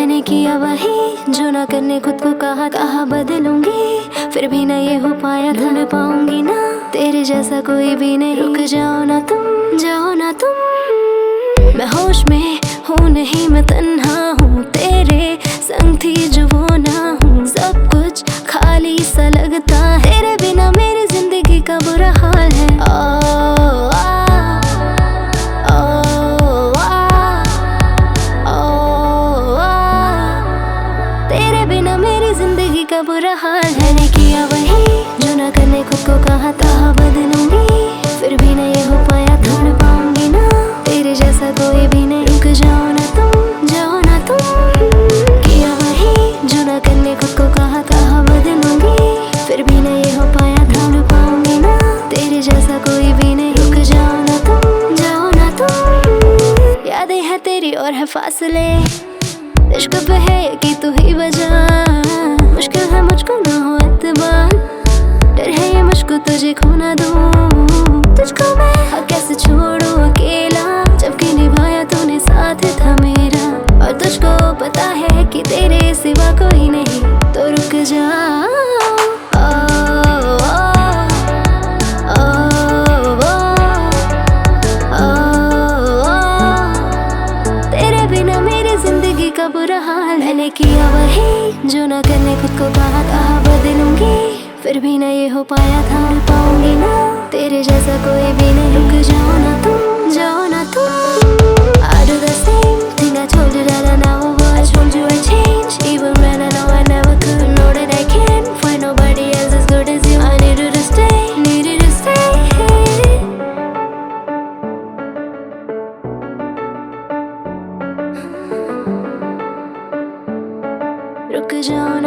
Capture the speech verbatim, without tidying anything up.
मैंने किया वही जो ना करने खुद को कहा कहा बदलूंगी, फिर भी ना ये हो पाया, ढूंढ पाऊंगी ना तेरे जैसा कोई भी नहीं। रुक जाओ ना तुम, जाओ ना तुम, मैं होश में हूँ नहीं मैं तन्हा हूँ, तेरे संग थी जो वो ना हूँ। सब कुछ खाली सा लगता है, तेरे बिना मेरी जिंदगी का बुरा हाल है। ओ, आ, ओ, आ, ओ, आ, तेरे बिना मेरी जिंदगी का बुरा हाल है। मैंने किया वही जो ना करने खुद को कहा था बदलूंगी, फिर भी ना ये हो पाया, ढूंढ पाऊंगी ना तेरे जैसा कोई भी नहीं। रुक जाओ ना तुम, जाओ ना तुम, किया वही जो ना करने खुद को कहा था बदलूंगी, फिर भी ना ये हो पाया, ढूंढ पाऊंगी ना तेरे जैसा कोई भी नहीं। रुक जाओ ना तुम, जाओ ना तुम, यादें हैं तेरी और है फासले, इश्क पे है कि तू ही वजह, मुश्किल है मुझको ना हो एतबार, डर है ये मुझको तुझे खो ना दूं। तुझको मैं हाँ कैसे छोड़ूं अकेला, जबकि निभाया तूने साथ था मेरा, और तुझको पता है कि तेरे सिवा कोई नहीं। तो रुक जाओ, तेरे बिना मेरी जिंदगी का बुरा हाल। मैंने किया वही जो ना करने खुद को कहा था बदलूंगी, फिर भी ना ये हो पाया, था पाऊंगी ना तेरे जैसा कोई भी नहीं। रुक जाओ ना तुम, जाओ ना तुम, I do the same thing I told you that I never would. I told you I changed, even when I know I never could. Know that I can't find nobody else as good as you. I needed to stay, needed to stay. रुक जाओ